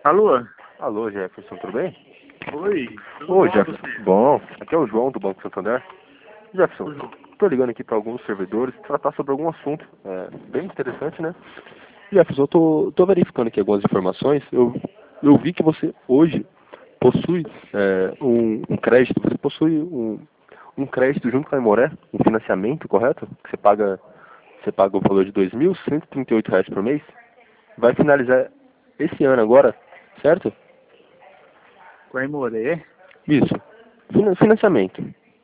Alô? Alô, Jefferson, tudo bem? Oi. Ô, Jefferson, bom, aqui é o João do Banco Santander. Jefferson, tô ligando aqui para alguns servidores tratar sobre algum assunto bem interessante, né? Jefferson, eu tô verificando aqui algumas informações. Eu vi que você hoje possui um crédito, você possui um crédito junto com a Aimoré, um financiamento, correto? Que você paga o valor de R$ 2.138 por mês. Vai finalizar esse ano agora, certo? Com a Imoré? Isso. Financiamento.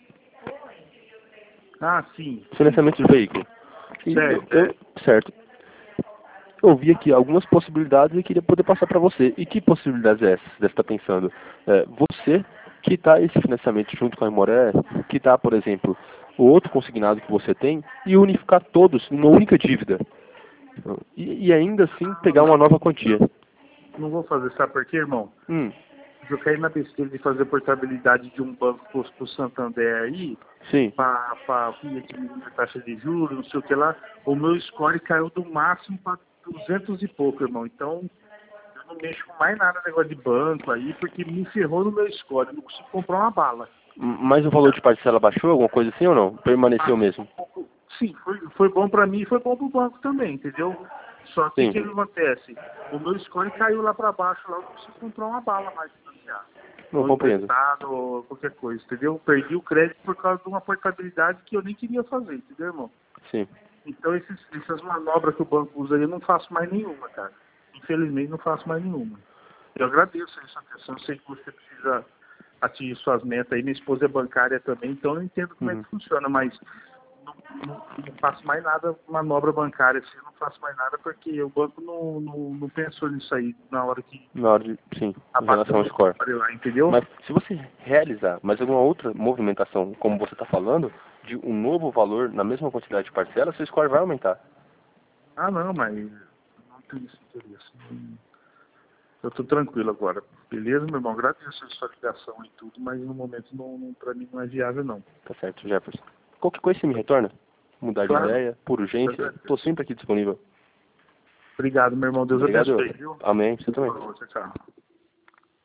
Ah, sim. Financiamento de veículo. E Certo. certo. Eu vi aqui algumas possibilidades e queria poder passar para você. E que possibilidades é essa? Você deve estar pensando. Você quitar esse financiamento junto com a Aimoré, quitar, por exemplo, o outro consignado que você tem e unificar todos numa única dívida. E ainda assim pegar uma nova quantia. Não vou fazer, sabe por quê, irmão? Hum, Eu caí na besteira de fazer portabilidade de um banco pro Santander aí, sim. pra diminuir a taxa de juros, não sei o que lá. O meu score caiu do máximo para 200 e pouco, irmão. Então, eu não mexo com mais nada negócio de banco aí, porque me ferrou no meu score. Eu não consigo comprar uma bala. Mas o valor de parcela baixou, alguma coisa assim ou não? Permaneceu mesmo? Sim, foi bom para mim e foi bom para o banco também, entendeu? Só que o Sim. que acontece? O meu score caiu lá para baixo, lá eu não consigo comprar uma bala mais financiada. Não Ou compreendo. emprestado, ou qualquer coisa, entendeu? Perdi o crédito por causa de uma portabilidade que eu nem queria fazer, entendeu, irmão? Sim. Então essas manobras que o banco usa aí eu não faço mais nenhuma, cara. Infelizmente não faço mais nenhuma. Eu agradeço essa atenção, sei que você precisa atingir suas metas aí. Minha esposa é bancária também, então eu entendo como é Uhum. que funciona, mas não faço mais nada, manobra bancária, assim, eu não faço mais nada porque o banco não pensou nisso aí na hora que Na hora de, sim, em abateu relação ao o score. score lá, entendeu? Mas se você realizar mais alguma outra movimentação, como você está falando, de um novo valor na mesma quantidade de parcela, seu score vai aumentar. Ah, não, mas não tem esse interesse. Eu tô tranquilo agora. Beleza, meu irmão? Agradeço a sua ligação e tudo, mas no momento pra mim não é viável, não. Tá certo, Jefferson. Qualquer coisa você me retorna? Mudar de Claro, ideia, por eu urgência, estou agradeço. sempre aqui disponível. Obrigado, meu irmão. Deus Obrigado. abençoe, viu? Amém. Você também. Falou, tchau, tchau.